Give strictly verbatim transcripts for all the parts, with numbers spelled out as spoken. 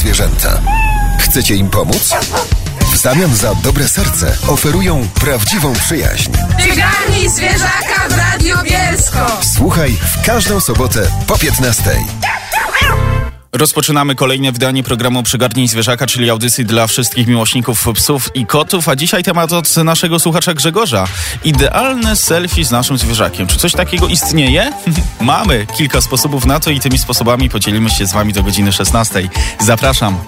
zwierzęta. Chcecie im pomóc? W zamian za dobre serce oferują prawdziwą przyjaźń. Przygarnij zwierzaka w Radio Bielsko. Słuchaj w każdą sobotę po piętnastej. Rozpoczynamy kolejne wydanie programu Przygarnij Zwierzaka, czyli audycji dla wszystkich miłośników psów i kotów, a dzisiaj temat od naszego słuchacza Grzegorza. Idealne selfie z naszym zwierzakiem. Czy coś takiego istnieje? Mamy kilka sposobów na to i tymi sposobami podzielimy się z wami do godziny szesnastej. Zapraszam.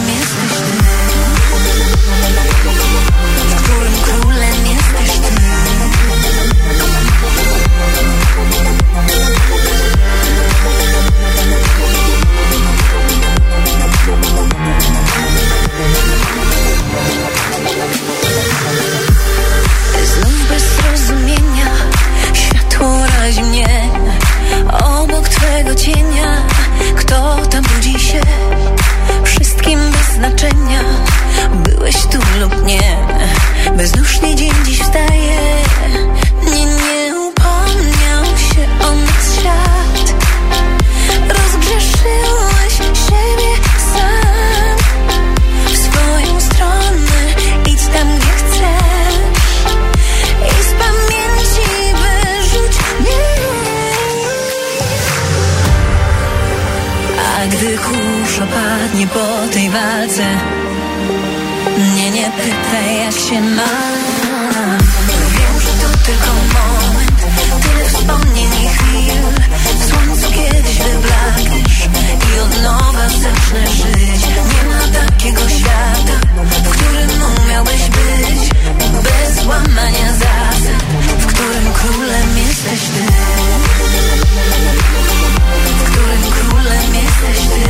w którym królem jesteś ty. padnie po tej walce. Nie, nie pytaj jak się mam. Wiem, że to tylko moment, tyle wspomnień i chwil. W słońcu kiedyś wyblakniesz i od nowa zacznę żyć. Nie ma takiego świata, w którym umiałbyś być bez łamania zasad, w którym królem jesteś ty, w którym królem jesteś ty,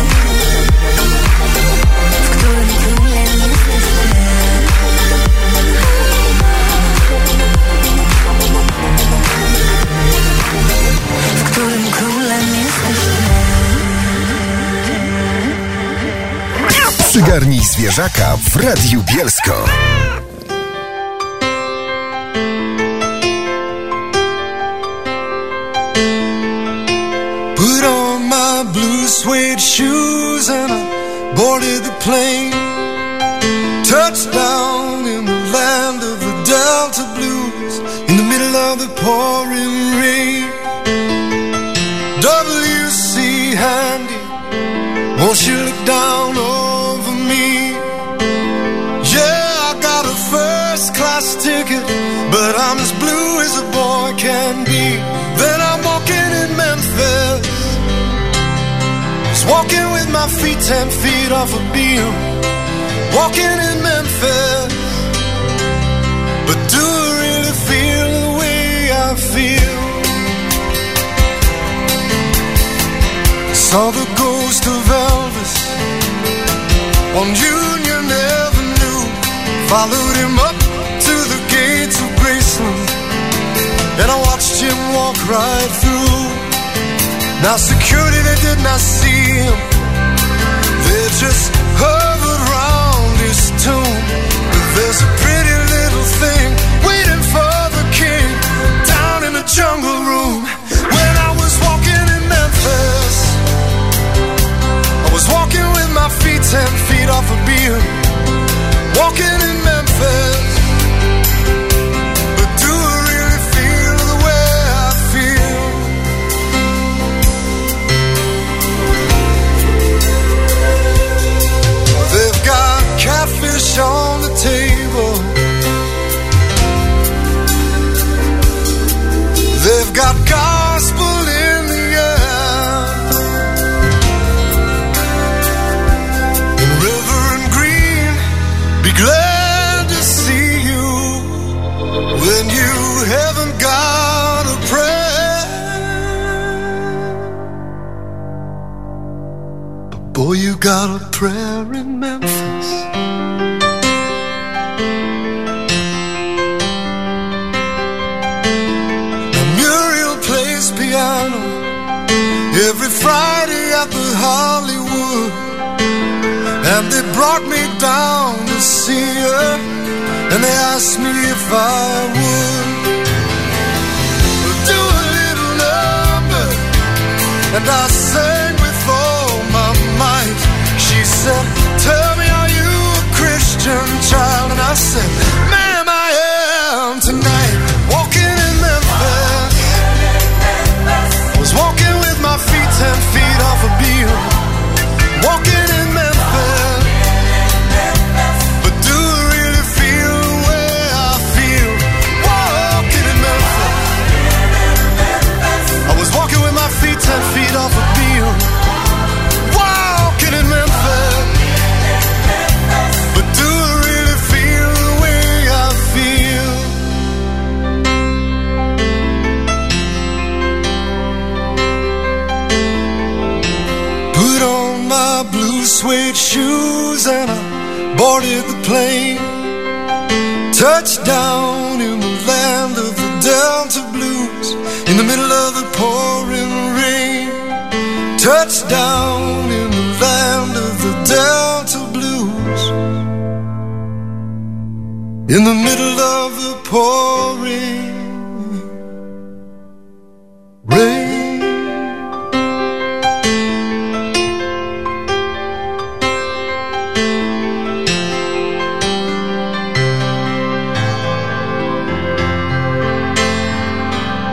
w którym królem jesteś ty. W którym królem jesteś ty. Przygarnij zwierzaka w Radiu Bielsko. Put on my blue suede shoes and I boarded the plane. Touchdown in the land of the Delta Blues, in the middle of the pouring rain. W C Handy, won't you look down over me? Yeah, I got a first class ticket, but I'm as blue as a boy can be. Then I'm walking in Memphis, just walking with my feet ten feet off a beam. Walking in Memphis, but do I really feel the way I feel? Saw the ghost of Elvis on Union Avenue. Followed him up to the gates of Graceland, and I watched him walk right through. Now security, they did not see him, they just hovered around his tomb. But there's a pretty little thing waiting for the king down in the jungle room. When I was walking in Memphis, I was walking with my feet ten feet off a beam. Walking in Memphis, but do I really feel the way I feel? They've got catfish on the table, they've got gospel in the air, and Reverend Green, be glad to see you when you haven't got a prayer. But boy, you got a prayer in Memphis. Now Muriel plays piano every Friday at the Hollywood, and they brought me down to see her, and they asked me if I would do a little number, and I sang with all my might. She said, tell me, are you a Christian child? And I said, ma'am, I am tonight. Walking in Memphis, I was walking with my feet ten feet off a beam. Walking in Memphis, but do I really feel the way I feel? Walking in Memphis, I was walking with my feet ten feet off a beam. Walking in Memphis, but do I really feel the way I feel? Put on my blue suede shoes and I boarded the plane. Touchdown in the land of the Delta Blues, in the middle of the pouring rain. Touchdown in the land of the Delta Blues, in the middle of the pouring rain.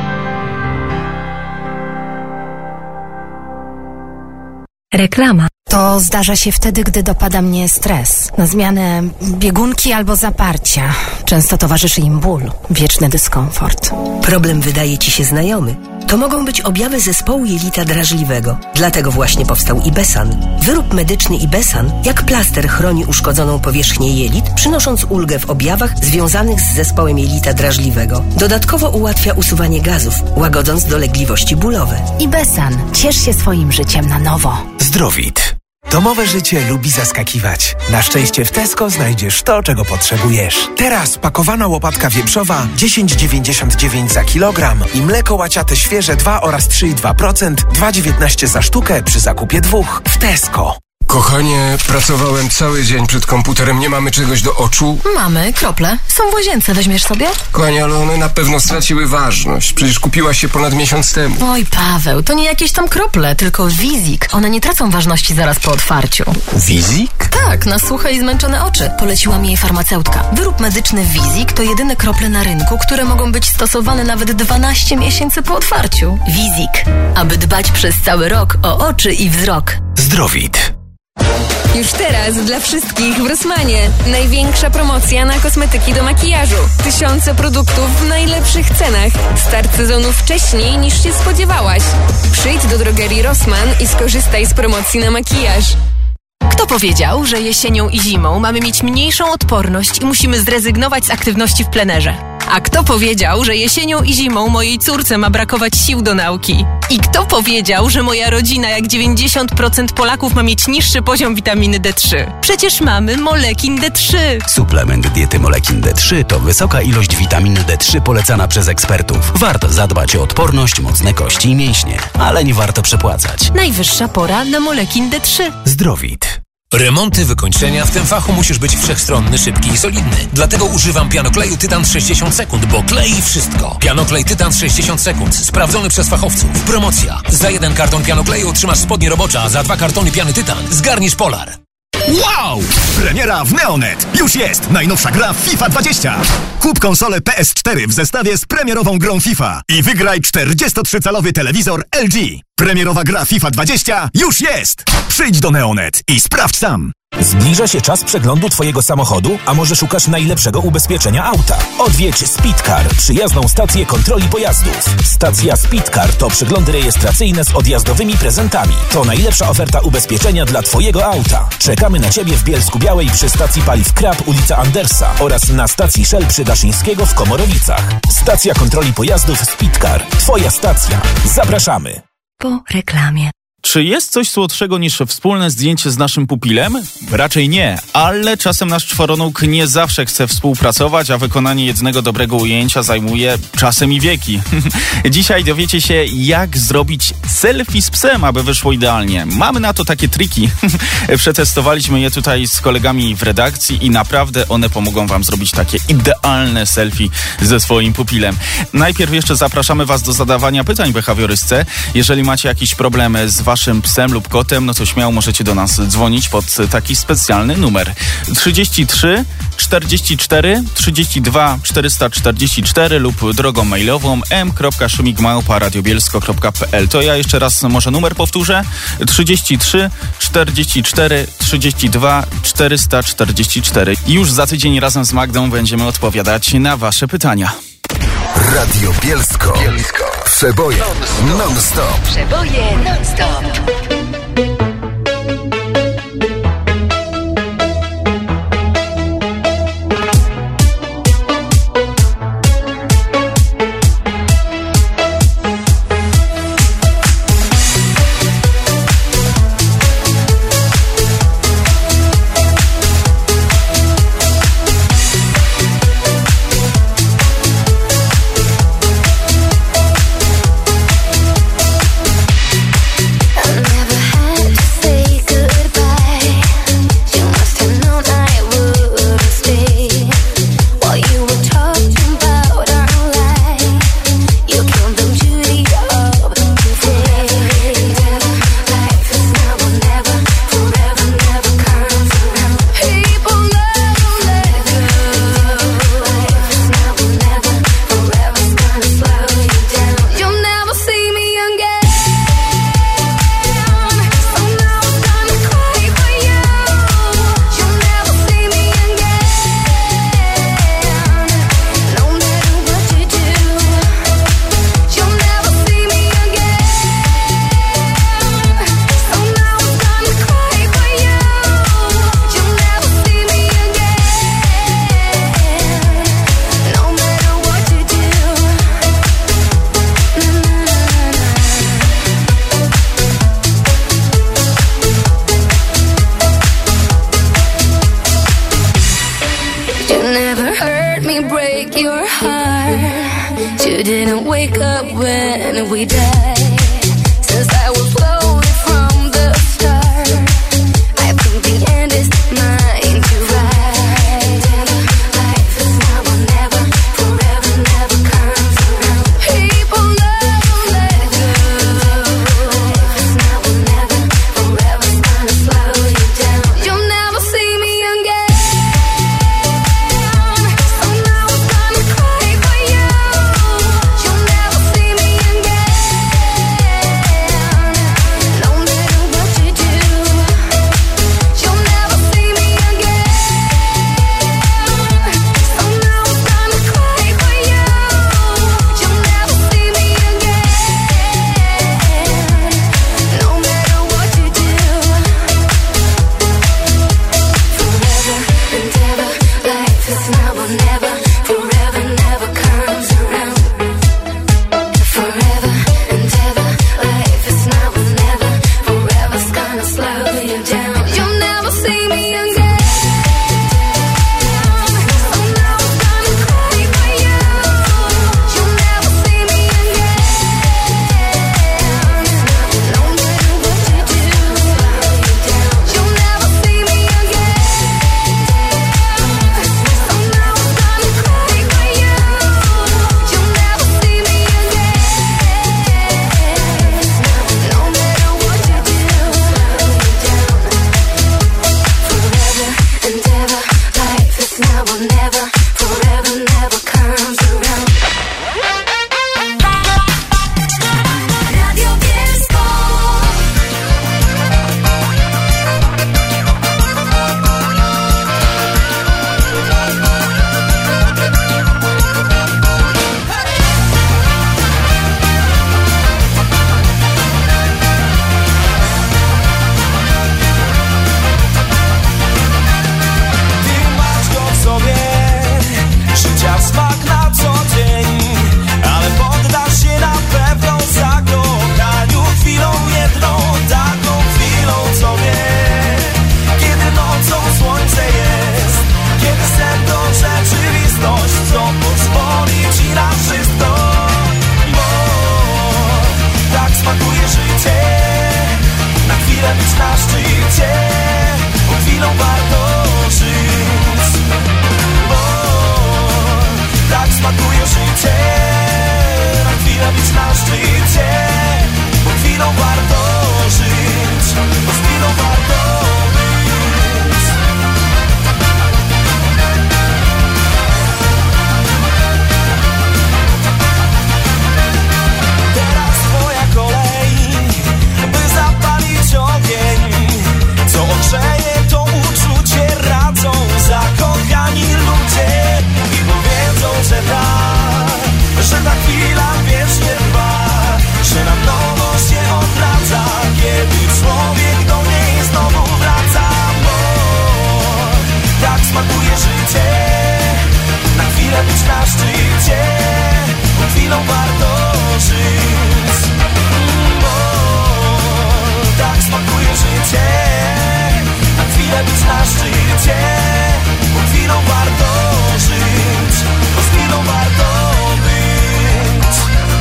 Reklama. To zdarza się wtedy, gdy dopada mnie stres. Na zmianę biegunki albo zaparcia. Często towarzyszy im ból, wieczny dyskomfort. Problem wydaje ci się znajomy. To mogą być objawy zespołu jelita drażliwego. Dlatego właśnie powstał Ibesan. Wyrób medyczny Ibesan jak plaster chroni uszkodzoną powierzchnię jelit, przynosząc ulgę w objawach związanych z zespołem jelita drażliwego. Dodatkowo ułatwia usuwanie gazów, łagodząc dolegliwości bólowe. Ibesan. Ciesz się swoim życiem na nowo. Zdrowit. Domowe życie lubi zaskakiwać. Na szczęście w Tesco znajdziesz to, czego potrzebujesz. Teraz pakowana łopatka wieprzowa dziesięć dziewięćdziesiąt dziewięć za kilogram i mleko łaciate świeże dwa oraz trzy i dwa procent dwa dziewiętnaście za sztukę przy zakupie dwóch w Tesco. Kochanie, pracowałem cały dzień przed komputerem, nie mamy czegoś do oczu? Mamy, krople. Są w łazience, weźmiesz sobie? Kochanie, ale one na pewno straciły ważność. Przecież kupiłaś się ponad miesiąc temu. Oj, Paweł, to nie jakieś tam krople, tylko Wizik. One nie tracą ważności zaraz po otwarciu. Wizik? Tak, na suche i zmęczone oczy. Poleciła mi jej farmaceutka. Wyrób medyczny Wizik to jedyne krople na rynku, które mogą być stosowane nawet dwanaście miesięcy po otwarciu. Wizik. Aby dbać przez cały rok o oczy i wzrok. Zdrowit. Już teraz dla wszystkich w Rossmanie. Największa promocja na kosmetyki do makijażu. Tysiące produktów w najlepszych cenach. Start sezonu wcześniej niż się spodziewałaś. Przyjdź do drogerii Rossmann i skorzystaj z promocji na makijaż. Kto powiedział, że jesienią i zimą mamy mieć mniejszą odporność i musimy zrezygnować z aktywności w plenerze? A kto powiedział, że jesienią i zimą mojej córce ma brakować sił do nauki? I kto powiedział, że moja rodzina jak dziewięćdziesiąt procent Polaków ma mieć niższy poziom witaminy D trzy? Przecież mamy Molekin D trzy. Suplement diety Molekin D trzy to wysoka ilość witaminy D trzy polecana przez ekspertów. Warto zadbać o odporność, mocne kości i mięśnie, ale nie warto przepłacać. Najwyższa pora na Molekin D trzy. Zdrowit. Remonty, wykończenia, w tym fachu musisz być wszechstronny, szybki i solidny. Dlatego używam pianokleju Tytan sześćdziesiąt sekund, bo klei wszystko. Pianoklej Tytan sześćdziesiąt sekund, sprawdzony przez fachowców. Promocja. Za jeden karton pianokleju otrzymasz spodnie robocza, a za dwa kartony piany Tytan zgarniesz Polar. Wow! Premiera w Neonet! Już jest! Najnowsza gra FIFA dwadzieścia! Kup konsolę P S cztery w zestawie z premierową grą FIFA i wygraj czterdziestotrzy-calowy telewizor L G. Premierowa gra FIFA dwadzieścia już jest! Przyjdź do Neonet i sprawdź sam! Zbliża się czas przeglądu Twojego samochodu, a może szukasz najlepszego ubezpieczenia auta? Odwiedź Speedcar, przyjazną stację kontroli pojazdów. Stacja Speedcar to przeglądy rejestracyjne z odjazdowymi prezentami. To najlepsza oferta ubezpieczenia dla Twojego auta. Czekamy na Ciebie w Bielsku-Białej przy stacji paliw Krab, ulica Andersa oraz na stacji Shell przy Daszyńskiego w Komorowicach. Stacja kontroli pojazdów Speedcar. Twoja stacja. Zapraszamy. Po reklamie. Czy jest coś słodszego niż wspólne zdjęcie z naszym pupilem? Raczej nie, ale czasem nasz czworonóg nie zawsze chce współpracować, a wykonanie jednego dobrego ujęcia zajmuje czasem i wieki. Dzisiaj dowiecie się, jak zrobić selfie z psem, aby wyszło idealnie. Mamy na to takie triki. Przetestowaliśmy je tutaj z kolegami w redakcji i naprawdę one pomogą wam zrobić takie idealne selfie ze swoim pupilem. Najpierw jeszcze zapraszamy was do zadawania pytań behawiorystce. Jeżeli macie jakiś problem z waszym psem lub kotem, no to śmiało możecie do nas dzwonić pod taki specjalny numer trzydzieści trzy czterdzieści cztery trzydzieści dwa czterysta czterdzieści cztery lub drogą mailową m kropka szumik małpa radiobielsko kropka p l. To ja jeszcze raz może numer powtórzę: trzydzieści trzy czterdzieści cztery trzydzieści dwa czterysta czterdzieści cztery. I już za tydzień razem z Magdą będziemy odpowiadać na wasze pytania. Radio Bielsko. Bielsko. Przeboje non-stop. Przeboje non-stop. Never had heart. You didn't wake up when we died. Since I was floated from the start, I think the end is mine to ride. Life is now or never, forever never comes around. People never let go. Life is now or never, forever's gonna slow you down. You'll never see me again. So now I'm gonna cry for you. You'll never see me again. No matter what you do, you'll never see me again. So now I'm gonna cry for you. You'll never see me again. No matter what you do. Forever and ever, life is now or never. Forever never comes around. Forever and ever, life is now or never. Forever's gonna slow you down. You'll never see me again. So now I'm gonna cry for you. You'll never see me again. No matter what you do, you'll never see me again. So now I'm gonna cry for you. You'll never see me again. No matter what you do, forever and ever, life is now or never. Forever never comes around. Radio Bielsko. Ty masz go w sobie, życia smak na co dzień, ale poddasz się na pewno zakochaniu chwilą jedną, taką chwilą co wie, kiedy nocą słońce jest, kiedy sen to rzeczywistość, co pozwoli ci na wszystko, bo tak smakuje życie, na chwilę być na szczycie, bo chwilą warto żyć, bo tak smakuje życie, na chwilę być na szczycie, bo chwilą warto żyć, bo z chwilą warto być. Teraz twoja kolej, by zapalić ogień, co ogrzeje to uczucie, radzą zakochani ludzie i powiedzą, że tak, że ta chwila wiecznie trwa, że na nowo się odradza, kiedy człowiek do niej znowu wraca, bo tak smakuje życie, na chwilę być na szczycie, bo chwilą warto żyć, bo tak smakuje życie, na chwilę być na szczycie, bo chwilą warto żyć, bo z chwilą warto być.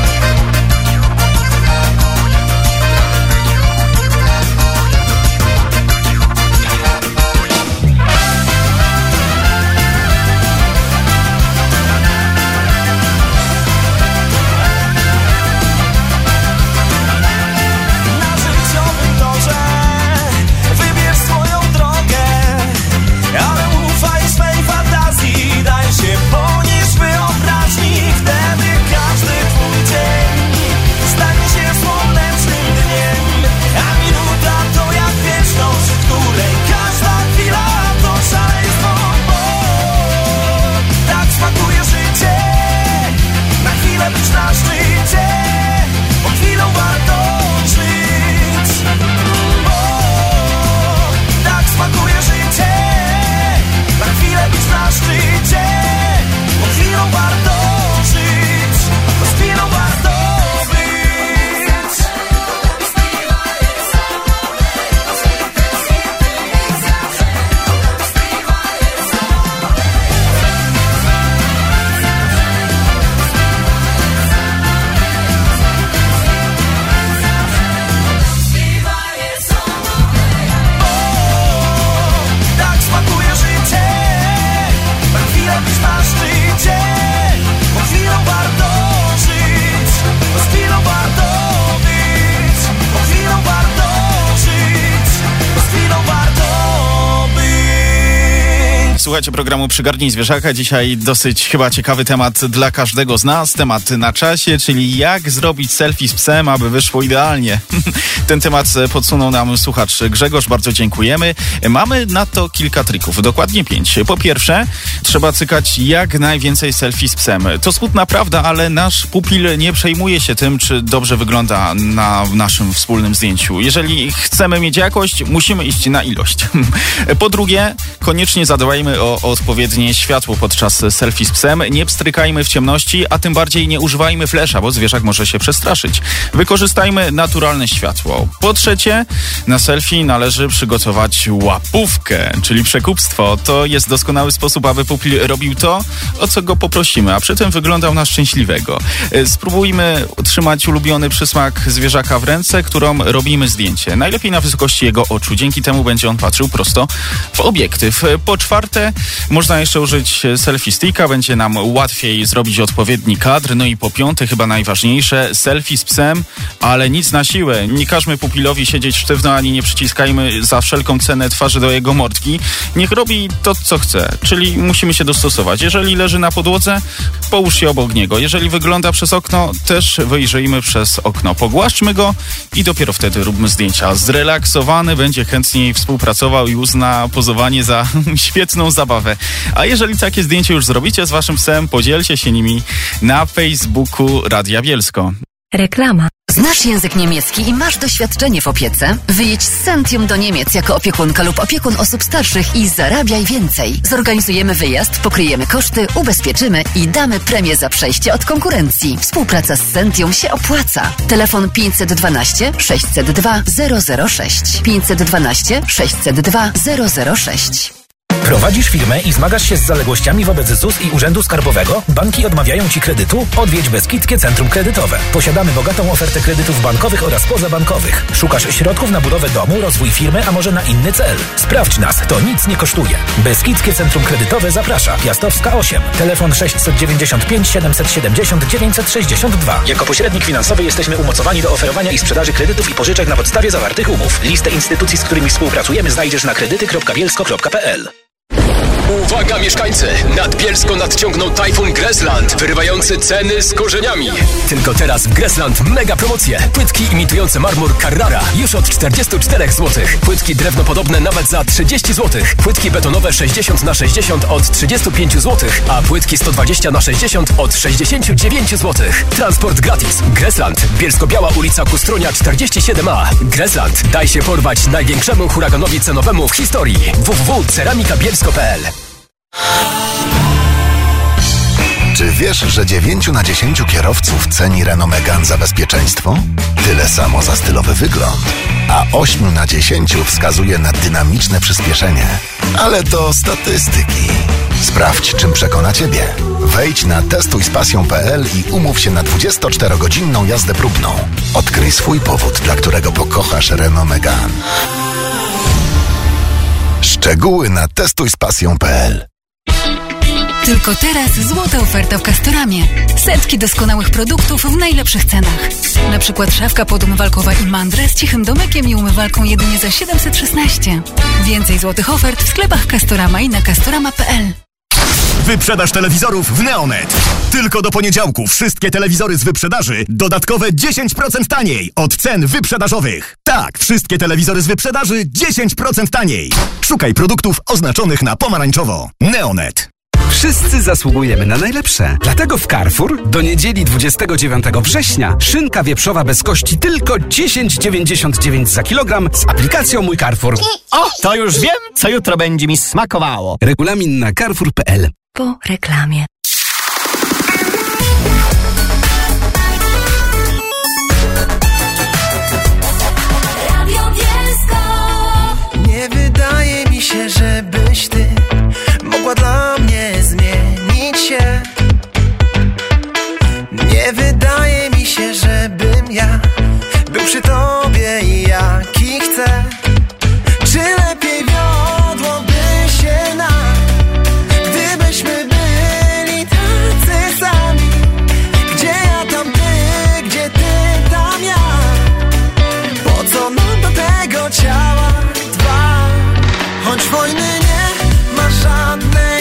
Na życiowym torze wybierz swoją drogę, ale ufaj swej fantazji, daj się ponieść wyobraźni, wtedy każdy twój dzień stanie się słonecznym dniem, a minuta to jak wieczność, w której każda chwila to szaleństwo, bo tak smakuje życie, na chwilę być na szczycie, bo chwilą warto żyć, bo tak smakuje życie, na chwilę być na szczycie, bo chwilą warto żyć, bo z chwilą warto być. Słuchajcie programu Przygarnij Zwierzaka. Dzisiaj dosyć chyba ciekawy temat dla każdego z nas. Temat na czasie, czyli jak zrobić selfie z psem, aby wyszło idealnie. Ten temat podsunął nam słuchacz Grzegorz. Bardzo dziękujemy. Mamy na to kilka trików. Dokładnie pięć. Po pierwsze, trzeba cykać jak najwięcej selfie z psem. To smutna prawda, ale nasz pupil nie przejmuje się tym, czy dobrze wygląda na naszym wspólnym zdjęciu. Jeżeli chcemy mieć jakość, musimy iść na ilość. Po drugie, koniecznie zadbajmy o, o odpowiednie światło podczas selfie z psem. Nie pstrykajmy w ciemności, a tym bardziej nie używajmy flesza, bo zwierzak może się przestraszyć. Wykorzystajmy naturalne światło. Po trzecie, na selfie należy przygotować łapówkę, czyli przekupstwo. To jest doskonały sposób, aby pupil robił to, o co go poprosimy, a przy tym wyglądał na szczęśliwego. Spróbujmy utrzymać ulubiony przysmak zwierzaka w ręce, którą robimy zdjęcie. Najlepiej na wysokości jego oczu. Dzięki temu będzie on patrzył prosto w obiektyw. Po czwarte, można jeszcze użyć selfie sticka, będzie nam łatwiej zrobić odpowiedni kadr. No i po piąte, chyba najważniejsze, selfie z psem, ale nic na siłę. Nie każmy pupilowi siedzieć sztywno, ani nie przyciskajmy za wszelką cenę twarzy do jego mordki. Niech robi to, co chce, czyli musimy się dostosować. Jeżeli leży na podłodze, połóż się obok niego. Jeżeli wygląda przez okno, też wyjrzyjmy przez okno. Pogłaszczmy go i dopiero wtedy róbmy zdjęcia. Zrelaksowany będzie chętniej współpracował i uzna pozowanie za świetną zabawę. A jeżeli takie zdjęcie już zrobicie z waszym psem, podzielcie się nimi na Facebooku Radia Bielsko. Reklama. Znasz język niemiecki i masz doświadczenie w opiece? Wyjedź z Sentium do Niemiec jako opiekunka lub opiekun osób starszych i zarabiaj więcej. Zorganizujemy wyjazd, pokryjemy koszty, ubezpieczymy i damy premię za przejście od konkurencji. Współpraca z Sentium się opłaca. Telefon pięćset dwanaście sześćset dwa zero zero sześć. pięćset dwanaście sześćset dwa zero zero sześć. Prowadzisz firmę i zmagasz się z zaległościami wobec Z U S i Urzędu Skarbowego? Banki odmawiają Ci kredytu? Odwiedź Beskidzkie Centrum Kredytowe. Posiadamy bogatą ofertę kredytów bankowych oraz pozabankowych. Szukasz środków na budowę domu, rozwój firmy, a może na inny cel? Sprawdź nas, to nic nie kosztuje. Beskidzkie Centrum Kredytowe zaprasza. Piastowska osiem. Telefon sześćset dziewięćdziesiąt pięć siedemset siedemdziesiąt dziewięćset sześćdziesiąt dwa. Jako pośrednik finansowy jesteśmy umocowani do oferowania i sprzedaży kredytów i pożyczek na podstawie zawartych umów. Listę instytucji, z którymi współpracujemy, znajdziesz na kredyty kropka bielsko kropka p l. Uwaga mieszkańcy! Nad Bielsko nadciągnął tajfun Gresland, wyrywający ceny z korzeniami. Tylko teraz w Gresland mega promocje. Płytki imitujące marmur Carrara już od czterdzieści cztery złotych. Płytki drewnopodobne nawet za trzydzieści złotych. Płytki betonowe sześćdziesiąt na sześćdziesiąt od trzydziestu pięciu złotych, a płytki sto dwadzieścia na sześćdziesiąt od sześćdziesięciu dziewięciu złotych. Transport gratis. Gresland. Bielsko-Biała ulica Kustronia czterdzieści siedem a. Gresland. Daj się porwać największemu huraganowi cenowemu w historii. w w w kropka ceramika bielsko kropka p l. Czy wiesz, że dziewięciu na dziesięciu kierowców ceni Renault Megane za bezpieczeństwo? Tyle samo za stylowy wygląd. A ośmiu na dziesięciu wskazuje na dynamiczne przyspieszenie. Ale to statystyki. Sprawdź, czym przekona Ciebie. Wejdź na testuj z pasją kropka p l i umów się na dwudziestoczterogodzinną jazdę próbną. Odkryj swój powód, dla którego pokochasz Renault Megane. Szczegóły na testuj z pasją kropka p l. Tylko teraz złota oferta w Castoramie. Setki doskonałych produktów w najlepszych cenach. Na przykład szafka podumywalkowa Imandre z cichym domykiem i umywalką jedynie za siedemset szesnaście. Więcej złotych ofert w sklepach Castorama i na castorama kropka p l. Wyprzedaż telewizorów w Neonet. Tylko do poniedziałku wszystkie telewizory z wyprzedaży dodatkowe dziesięć procent taniej od cen wyprzedażowych. Tak, wszystkie telewizory z wyprzedaży dziesięć procent taniej. Szukaj produktów oznaczonych na pomarańczowo. Neonet. Wszyscy zasługujemy na najlepsze. Dlatego w Carrefour do niedzieli dwudziestego dziewiątego września szynka wieprzowa bez kości tylko dziesięć dziewięćdziesiąt dziewięć za kilogram z aplikacją Mój Carrefour. O, to już wiem, co jutro będzie mi smakowało. Regulamin na carrefour kropka p l. Po reklamie. Nie wydaje mi się, żebyś ty mogła dla mnie zmienić się. Nie wydaje mi się, żebym ja był przy tobie jaki chcę. Czy lepiej wiodłoby się nam, gdybyśmy byli tacy sami? Gdzie ja, tam ty, gdzie ty, tam ja. Po co nam do tego ciała dwa? Choć wojny nie ma żadnej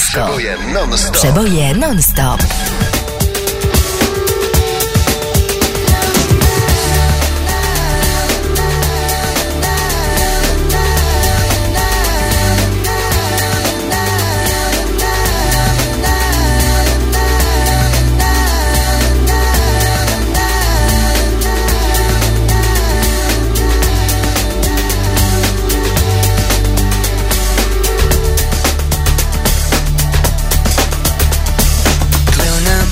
Tesco. Przeboje non-stop. Przeboje non-stop. Una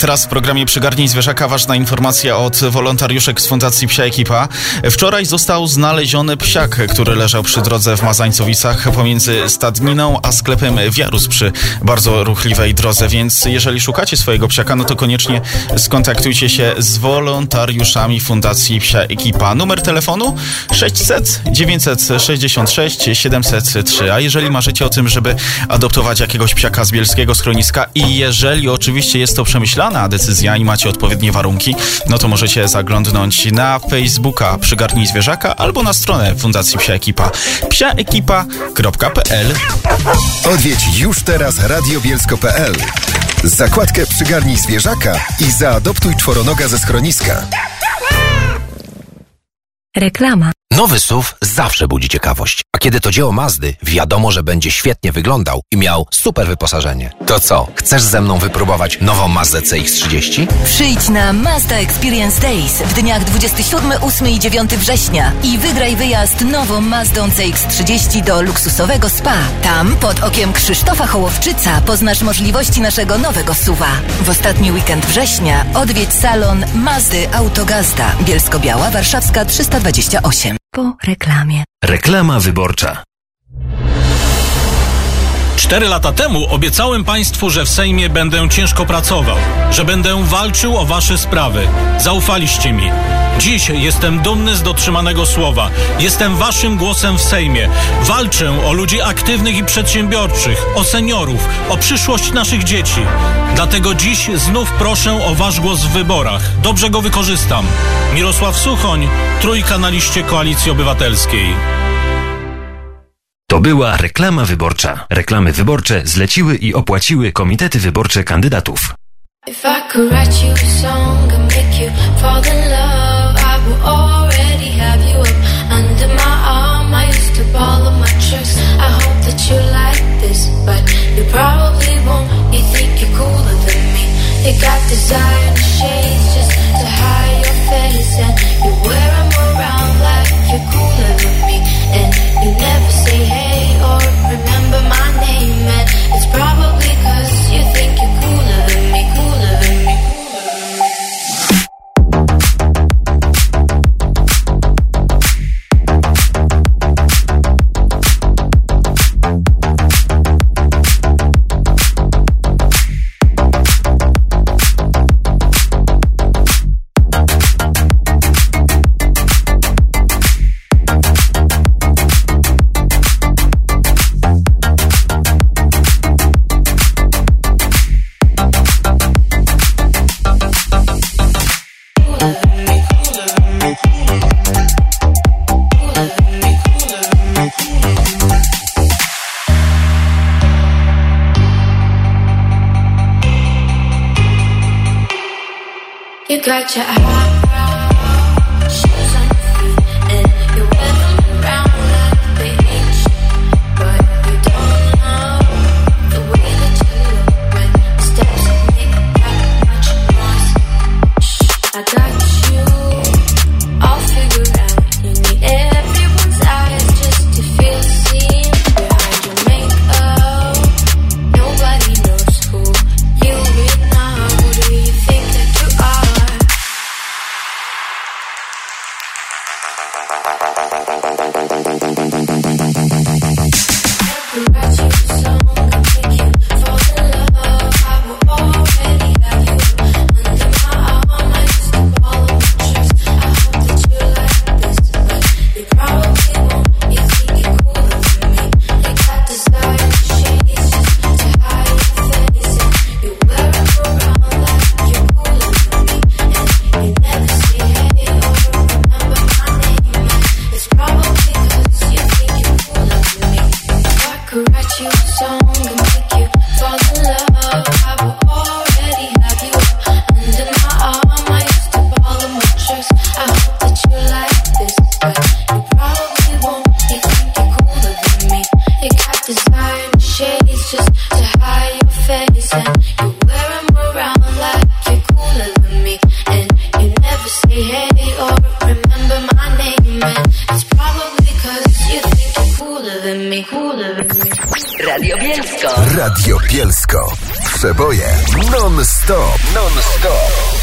teraz w programie Przygarnij Zwierzaka ważna informacja od wolontariuszek z Fundacji Psia Ekipa. Wczoraj został znaleziony psiak, który leżał przy drodze w Mazańcowicach pomiędzy stadniną a sklepem Wiarus przy bardzo ruchliwej drodze, więc jeżeli szukacie swojego psiaka, no to koniecznie skontaktujcie się z wolontariuszami Fundacji Psia Ekipa. Numer telefonu sześćset dziewięćset sześćdziesiąt sześć siedemset trzy. A jeżeli marzycie o tym, żeby adoptować jakiegoś psiaka z bielskiego schroniska i jeżeli oczywiście jest to przemyślana decyzja i macie odpowiednie warunki, no to możecie zaglądnąć na Facebooka Przygarnij Zwierzaka albo na stronę Fundacji Psia Ekipa psiaekipa kropka p l. Odwiedź już teraz radiobielsko kropka p l, zakładkę Przygarnij Zwierzaka i zaadoptuj czworonoga ze schroniska. Reklama. Nowy S U V zawsze budzi ciekawość, a kiedy to dzieło Mazdy, wiadomo, że będzie świetnie wyglądał i miał super wyposażenie. To co, chcesz ze mną wypróbować nową Mazdę C X trzydzieści? Przyjdź na Mazda Experience Days w dniach dwudziestego siódmego, ósmego i dziewiątego września i wygraj wyjazd nową Mazdą C X trzydzieści do luksusowego spa. Tam, pod okiem Krzysztofa Hołowczyca, poznasz możliwości naszego nowego S U V-a. W ostatni weekend września odwiedź salon Mazdy Autogazda, Bielsko-Biała, Warszawska trzysta dwadzieścia osiem. Po reklamie. Reklama wyborcza. Cztery lata temu obiecałem Państwu, że w Sejmie będę ciężko pracował, że będę walczył o Wasze sprawy. Zaufaliście mi. Dziś jestem dumny z dotrzymanego słowa. Jestem Waszym głosem w Sejmie. Walczę o ludzi aktywnych i przedsiębiorczych, o seniorów, o przyszłość naszych dzieci. Dlatego dziś znów proszę o Wasz głos w wyborach. Dobrze go wykorzystam. Mirosław Suchoń, trójka na liście Koalicji Obywatelskiej. To była reklama wyborcza. Reklamy wyborcze zleciły i opłaciły komitety wyborcze kandydatów. If I could write you a song and make you fall in love, I would already have you up under my arm. I used to ball up my tricks. I hope that you like this, but you probably won't. You think you're cooler than me. You got designer shades just to hide your face, and you wear them around like you're cooler than me. And you never say hey or remember my name, and it's probably cause you think you're cooler than me, cooler than me. You got your high shoes on your feet, and you wear them around like they ain't shit. But you don't know the way that you look when the steps make that much noise. Shh, I got you all figured out. You need everyone's eyes just to feel seen behind your makeup. Nobody knows who you really are. Who do you think that you are? Radio Bielsko. przeboje non-stop. Non-stop.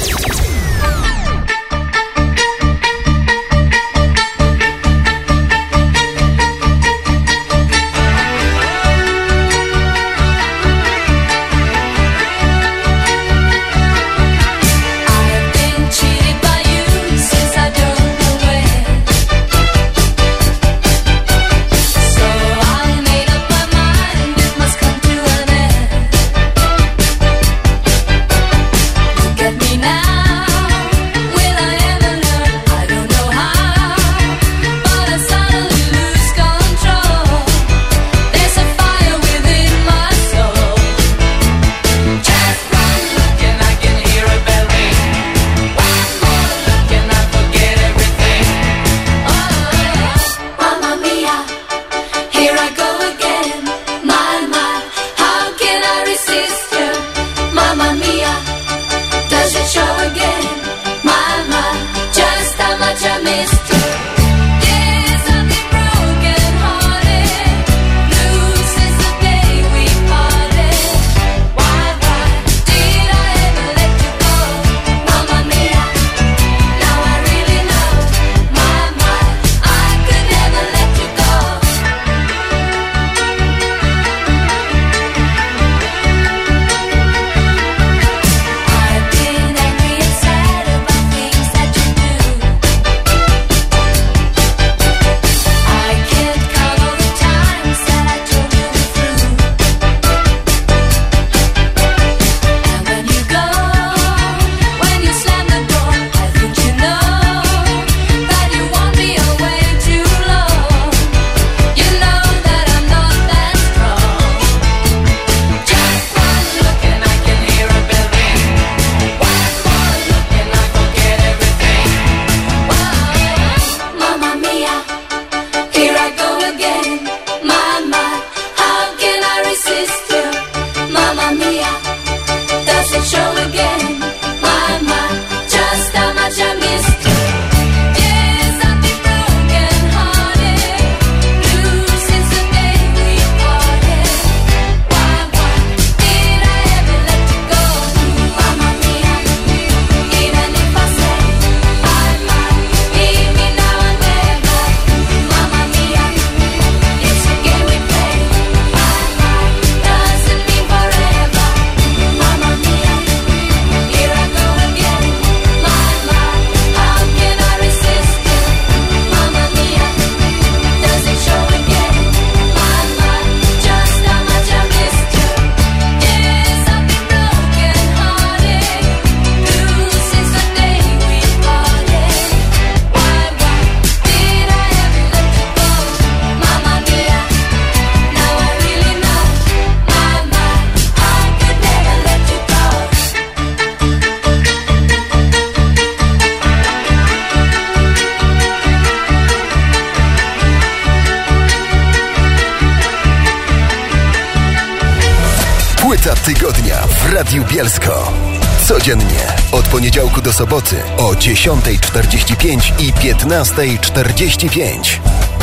Płyta tygodnia w Radiu Bielsko. Codziennie od poniedziałku do soboty o dziesiąta czterdzieści pięć i piętnasta czterdzieści pięć.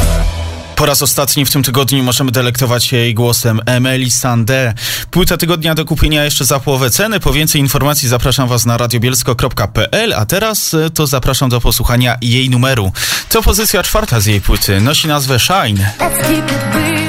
Po raz ostatni w tym tygodniu możemy delektować się jej głosem Emeli Sandé. Płyta tygodnia do kupienia jeszcze za połowę ceny. Po więcej informacji zapraszam Was na radiobielsko kropka p l, a teraz to zapraszam do posłuchania jej numeru. To pozycja czwarta z jej płyty. Nosi nazwę Shine.